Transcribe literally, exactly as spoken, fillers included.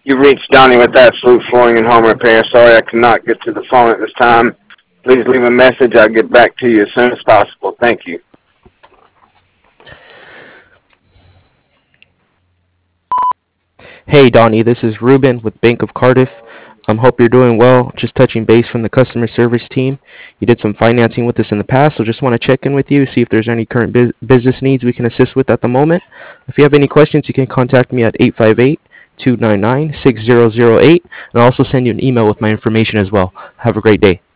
You've reached Donnie with Absolute Flooring and Home Repair. Sorry I cannot get to the phone at this time. Please leave a message. I'll get back to you as soon as possible. Thank you. Hey Donnie, this is Ruben with Bank of Cardiff. Um, hope you're doing well. Just touching base from the customer service team. You did some financing with us in the past, so just want to check in with you, see if there's any current bus business needs we can assist with at the moment. If you have any questions, you can contact me at eight five eight, two nine nine, six zero zero eight, and I'll also send you an email with my information as well. Have a great day.